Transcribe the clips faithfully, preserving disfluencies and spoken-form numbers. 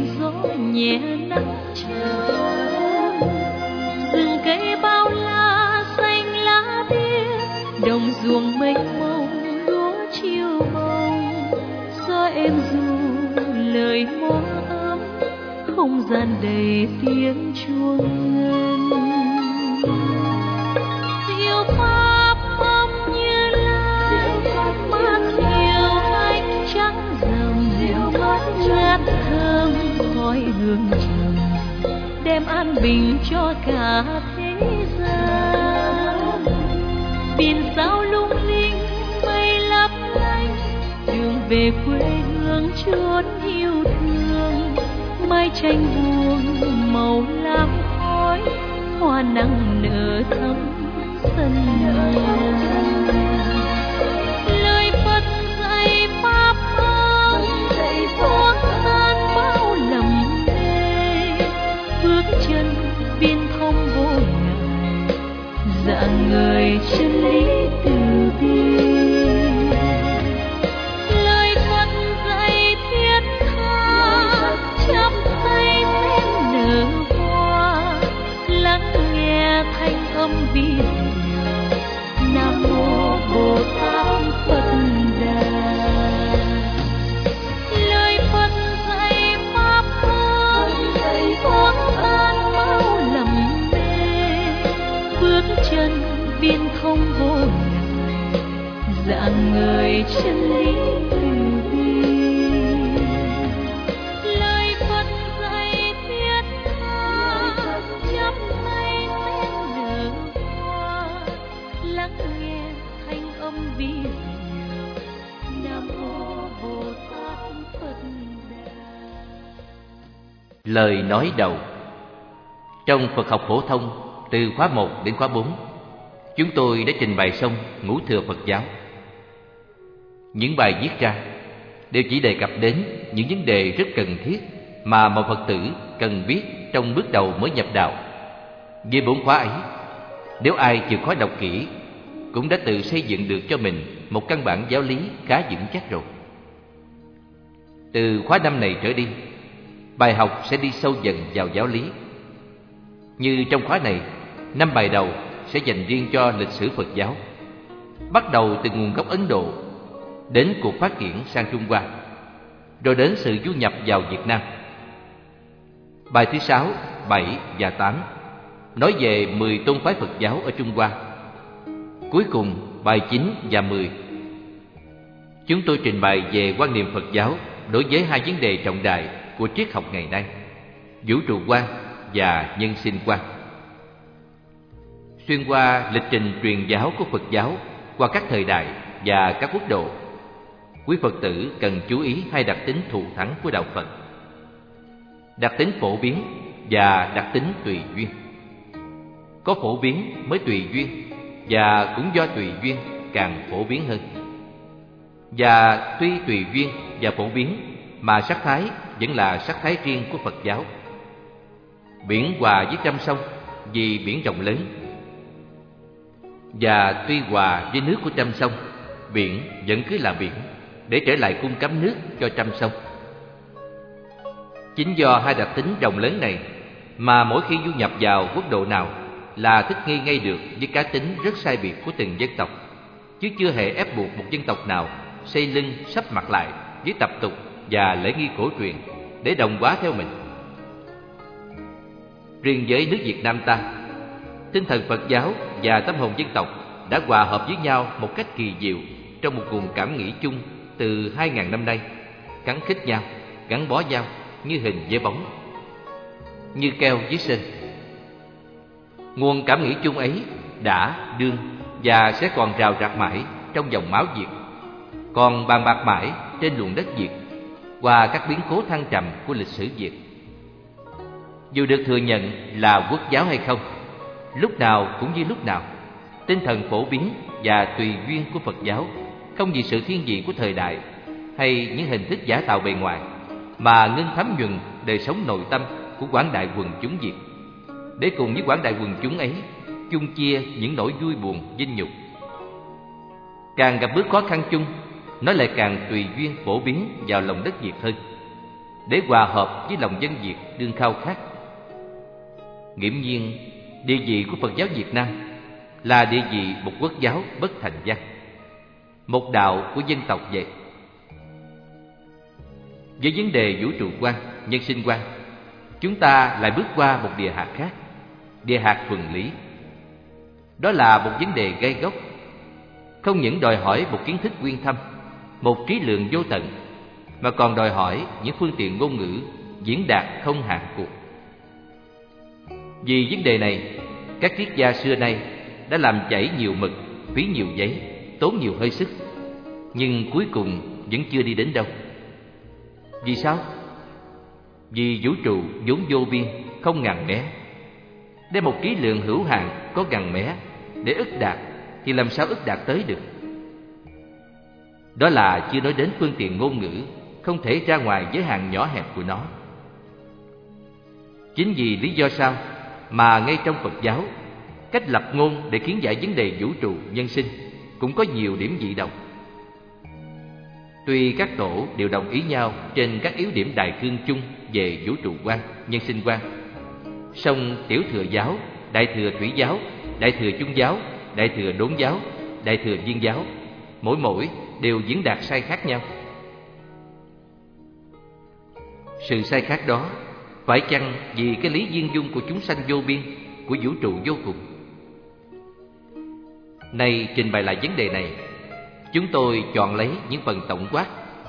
gió nhẹ nắng trời. Rừng cây bao la xanh lá biếc, đồng ruộng mênh mông lúa chiều bông. Gió êm ru lời mõ ấm, không gian đầy tiếng chuông ngân. Diệu pháp âm như lai, mát diệu ánh trắng rằm, ngát thơm khói hương trầm, đem an bình cho cả thế gian. Biển sao lung linh mây lấp lánh, đường về quê hương chốn yêu thương. Mái tranh buông màu lam khói, hoa nắng nở thắm sân nhà. Lời Phật dạy pháp âm, xóa tan bao lầm mê. Bước chân biên không vô ngại, dạng người chân lý từ bi. Lời Phật dạy thiết tha, chắp tay xem nở hoa, lắng nghe thanh âm vi diệu. Nam mô Bồ Tát Phật Đà. Lời Phật dạy pháp âm, xóa tan bao lầm mê. Bước chân biên không vô ngại, dạng người chân lý từ bi. Lời Phật dạy thiết tha, chắp tay xem nở hoa, lắng nghe thanh âm vi diệu. Nam mô Bồ Tát Phật Đà. Lời nói đầu. Trong Phật học phổ thông từ khóa một đến khóa bốn, chúng tôi đã trình bày xong ngũ thừa Phật giáo. Những bài viết ra đều chỉ đề cập đến những vấn đề rất cần thiết mà một Phật tử cần biết trong bước đầu mới nhập đạo. Với bốn khóa ấy, nếu ai chịu khó đọc kỹ, cũng đã tự xây dựng được cho mình một căn bản giáo lý khá vững chắc rồi. Từ khóa năm này trở đi, bài học sẽ đi sâu dần vào giáo lý. Như trong khóa này, năm bài đầu sẽ dành riêng cho lịch sử Phật giáo, bắt đầu từ nguồn gốc Ấn Độ đến cuộc phát triển sang Trung Hoa, rồi đến sự du nhập vào Việt Nam. Bài thứ sáu, bảy và tám nói về mười tôn phái Phật giáo ở Trung Hoa. Cuối cùng, bài chín và mười, chúng tôi trình bày về quan niệm Phật giáo đối với hai vấn đề trọng đại của triết học ngày nay: vũ trụ quan và nhân sinh quan. Xuyên qua lịch trình truyền giáo của Phật giáo qua các thời đại và các quốc độ, quý Phật tử cần chú ý hai đặc tính thù thắng của đạo Phật: đặc tính phổ biến và đặc tính tùy duyên. Có phổ biến mới tùy duyên, và cũng do tùy duyên càng phổ biến hơn. Và tuy tùy duyên và phổ biến, mà sắc thái vẫn là sắc thái riêng của Phật giáo. Biển hòa với trăm sông vì biển rộng lớn, và tuy hòa với nước của trăm sông, biển vẫn cứ là biển, để trở lại cung cấp nước cho trăm sông. Chính do hai đặc tính rộng lớn này mà mỗi khi du nhập vào quốc độ nào là thích nghi ngay được với cá tính rất sai biệt của từng dân tộc, chứ chưa hề ép buộc một dân tộc nào xây lưng sắp mặt lại với tập tục và lễ nghi cổ truyền để đồng hóa theo mình. Riêng với nước Việt Nam ta, tinh thần Phật giáo và tâm hồn dân tộc đã hòa hợp với nhau một cách kỳ diệu trong một nguồn cảm nghĩ chung từ hai ngàn năm nay, khăng khít nhau, gắn bó nhau như hình với bóng, như keo với sơn. Nguồn cảm nghĩ chung ấy đã, đương và sẽ còn rào rạc mãi trong dòng máu Việt, còn bàn bạc mãi trên luồng đất Việt qua các biến cố thăng trầm của lịch sử Việt. Dù được thừa nhận là quốc giáo hay không, lúc nào cũng như lúc nào, tinh thần phổ biến và tùy duyên của Phật giáo không vì sự thiên vị của thời đại hay những hình thức giả tạo bề ngoài, mà ngưng thấm nhuần đời sống nội tâm của quảng đại quần chúng Việt, để cùng với quảng đại quần chúng ấy chung chia những nỗi vui buồn vinh nhục. Càng gặp bước khó khăn chung, nó lại càng tùy duyên phổ biến vào lòng đất Việt hơn. để hòa hợp với lòng dân Việt đương khao khát. Nghiễm nhiên, địa vị của Phật giáo Việt Nam là địa vị một quốc giáo bất thành văn, một đạo của dân tộc vậy. Với vấn đề vũ trụ quan, nhân sinh quan, chúng ta lại bước qua một địa hạt khác, địa hạt thuần lý. Đó là một vấn đề gai góc, không những đòi hỏi một kiến thức uyên thâm, một trí lượng vô tận, mà còn đòi hỏi những phương tiện ngôn ngữ diễn đạt không hạn cuộc. Vì vấn đề này, các triết gia xưa nay đã làm chảy nhiều mực, phí nhiều giấy, tốn nhiều hơi sức, nhưng cuối cùng vẫn chưa đi đến đâu. Vì sao? Vì vũ trụ vốn vô biên, không ngần mé. Để một trí lượng hữu hạn có ngần mé để ức đạt thì làm sao ức đạt tới được? Đó là chưa nói đến phương tiện ngôn ngữ không thể ra ngoài giới hạn nhỏ hẹp của nó. Chính vì lý do sao mà ngay trong Phật giáo, cách lập ngôn để kiến giải vấn đề vũ trụ nhân sinh cũng có nhiều điểm dị đồng. Tuy các tổ đều đồng ý nhau trên các yếu điểm đại cương chung về vũ trụ quan, nhân sinh quan, song tiểu thừa giáo, đại thừa thủy giáo, đại thừa trung giáo, đại thừa đốn giáo, đại thừa viên giáo, mỗi mỗi đều diễn đạt sai khác nhau. Sự sai khác đó phải chăng vì cái lý viên dung của chúng sanh vô biên, của vũ trụ vô cùng? Nay trình bày lại vấn đề này, chúng tôi chọn lấy những phần tổng quát.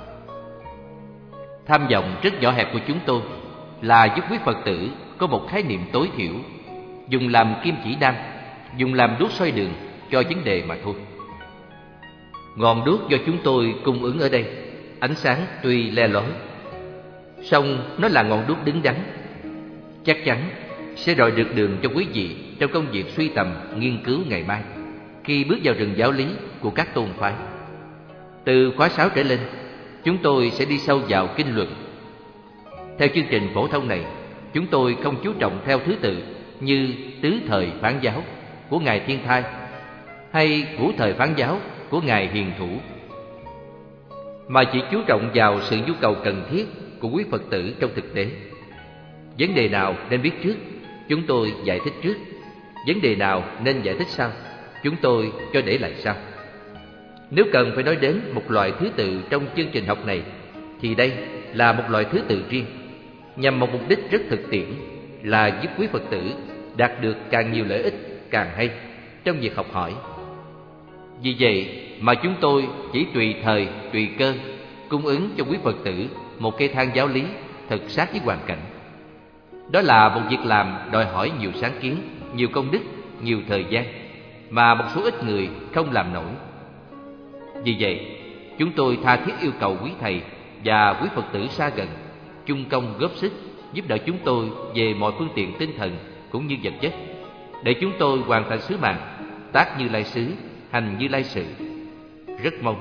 Tham vọng rất nhỏ hẹp của chúng tôi là giúp quý Phật tử có một khái niệm tối thiểu, dùng làm kim chỉ nam, dùng làm đuốc soi đường cho vấn đề mà thôi. Ngọn đuốc do chúng tôi cung ứng ở đây, ánh sáng tuy le lói, song nó là ngọn đuốc đứng đắn, chắc chắn sẽ rọi được đường cho quý vị trong công việc suy tầm, nghiên cứu ngày mai khi bước vào rừng giáo lý của các tôn phái. Từ khóa sáu trở lên, chúng tôi sẽ đi sâu vào kinh luận. Theo chương trình phổ thông này, chúng tôi không chú trọng theo thứ tự như tứ thời phán giáo của Ngài Thiên Thai hay ngũ thời phán giáo của Ngài Hiền Thủ, mà chỉ chú trọng vào sự nhu cầu cần thiết của quý Phật tử trong thực tế. Vấn đề nào nên biết trước, chúng tôi giải thích trước. Vấn đề nào nên giải thích sau, chúng tôi cho để lại sau. Nếu cần phải nói đến một loại thứ tự trong chương trình học này, thì đây là một loại thứ tự riêng, nhằm một mục đích rất thực tiễn, là giúp quý Phật tử đạt được càng nhiều lợi ích càng hay trong việc học hỏi. Vì vậy mà chúng tôi chỉ tùy thời, tùy cơ cung ứng cho quý Phật tử một cây thang giáo lý thật sát với hoàn cảnh. Đó là một việc làm đòi hỏi nhiều sáng kiến, nhiều công đức, nhiều thời gian, mà một số ít người không làm nổi. Vì vậy, chúng tôi tha thiết yêu cầu quý thầy và quý Phật tử xa gần chung công góp sức giúp đỡ chúng tôi về mọi phương tiện tinh thần cũng như vật chất, để chúng tôi hoàn thành sứ mạng tác Như Lai xứ, hành Như Lai sự. Rất mong.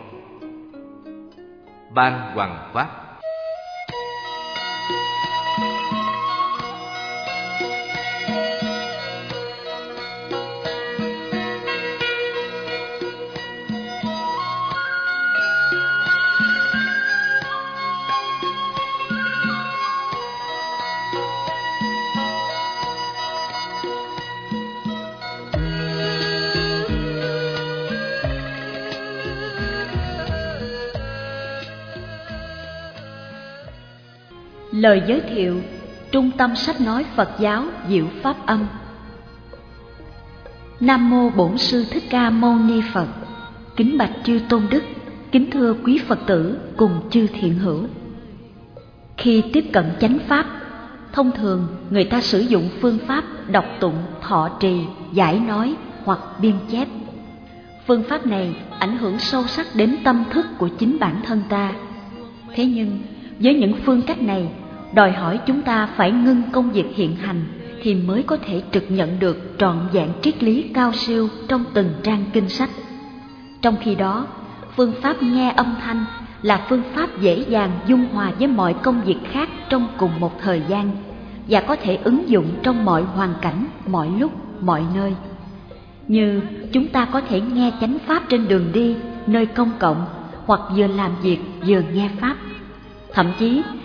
Ban Hoằng Pháp. Lời giới thiệu Trung tâm sách nói Phật giáo Diệu Pháp Âm. Nam mô Bổn Sư Thích Ca Mâu Ni Phật. Kính bạch chư tôn đức, kính thưa quý Phật tử cùng chư thiện hữu. Khi tiếp cận chánh pháp, thông thường người ta sử dụng phương pháp đọc tụng, thọ trì, giải nói hoặc biên chép. Phương pháp này ảnh hưởng sâu sắc đến tâm thức của chính bản thân ta. Thế nhưng với những phương cách này, đòi hỏi chúng ta phải ngưng công việc hiện hành thì mới có thể trực nhận được trọn vẹn triết lý cao siêu trong từng trang kinh sách. Trong khi đó, phương pháp nghe âm thanh là phương pháp dễ dàng dung hòa với mọi công việc khác trong cùng một thời gian và có thể ứng dụng trong mọi hoàn cảnh, mọi lúc, mọi nơi. Như chúng ta có thể nghe chánh pháp trên đường đi, nơi công cộng, hoặc vừa làm việc vừa nghe pháp. Thậm chí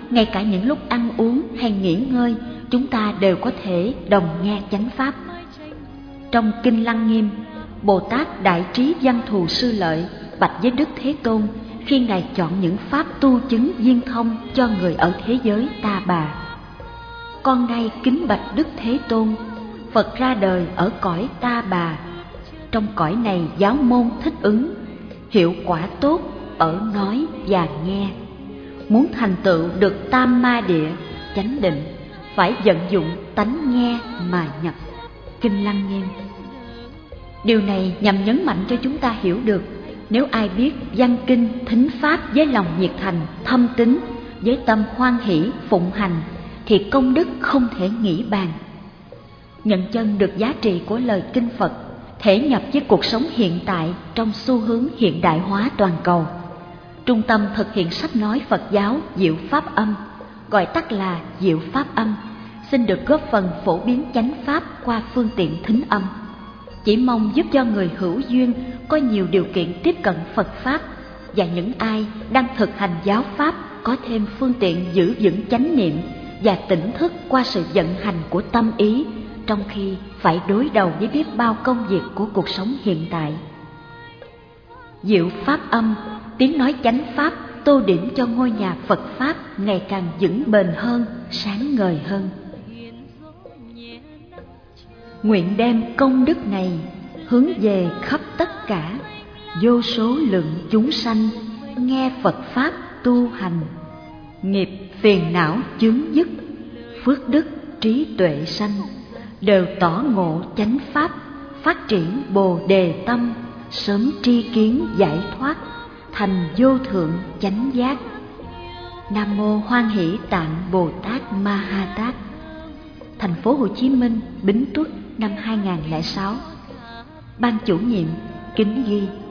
ngay cả những lúc ăn uống hay nghỉ ngơi, chúng ta đều có thể đồng nghe chánh pháp. Trong Kinh Lăng Nghiêm, Bồ Tát Đại Trí Văn Thù Sư Lợi bạch với Đức Thế Tôn khi Ngài chọn những pháp tu chứng viên thông cho người ở thế giới Ta Bà. Con nay kính bạch Đức Thế Tôn, Phật ra đời ở cõi Ta Bà. Trong cõi này giáo môn thích ứng, hiệu quả tốt ở nói và nghe. Muốn thành tựu được tam ma địa, chánh định, phải vận dụng tánh nghe mà nhập. Kinh Lăng Nghiêm. Điều này nhằm nhấn mạnh cho chúng ta hiểu được, nếu ai biết văn kinh, thính pháp với lòng nhiệt thành, thâm tín, với tâm hoan hỷ, phụng hành, thì công đức không thể nghĩ bàn. Nhận chân được giá trị của lời kinh Phật, thể nhập với cuộc sống hiện tại trong xu hướng hiện đại hóa toàn cầu. Trung tâm thực hiện sách nói Phật giáo Diệu Pháp Âm, gọi tắt là Diệu Pháp Âm, xin được góp phần phổ biến chánh pháp qua phương tiện thính âm. Chỉ mong giúp cho người hữu duyên có nhiều điều kiện tiếp cận Phật Pháp, và những ai đang thực hành giáo Pháp có thêm phương tiện giữ vững chánh niệm và tỉnh thức qua sự vận hành của tâm ý, trong khi phải đối đầu với biết bao công việc của cuộc sống hiện tại. Diệu Pháp Âm, tiếng nói chánh pháp, tô điểm cho ngôi nhà Phật Pháp ngày càng vững bền hơn, sáng ngời hơn. Nguyện đem công đức này hướng về khắp tất cả vô số lượng chúng sanh nghe Phật Pháp tu hành, nghiệp phiền não chướng dứt, phước đức trí tuệ sanh, đều tỏ ngộ chánh pháp, phát triển bồ đề tâm, sớm tri kiến giải thoát, thành vô thượng chánh giác. Nam mô Hoan Hỷ Tạng Bồ Tát Ma Ha Tát. Thành phố Hồ Chí Minh, Bính Tuất, năm hai nghìn không trăm lẻ sáu. Ban chủ nhiệm kính ghi.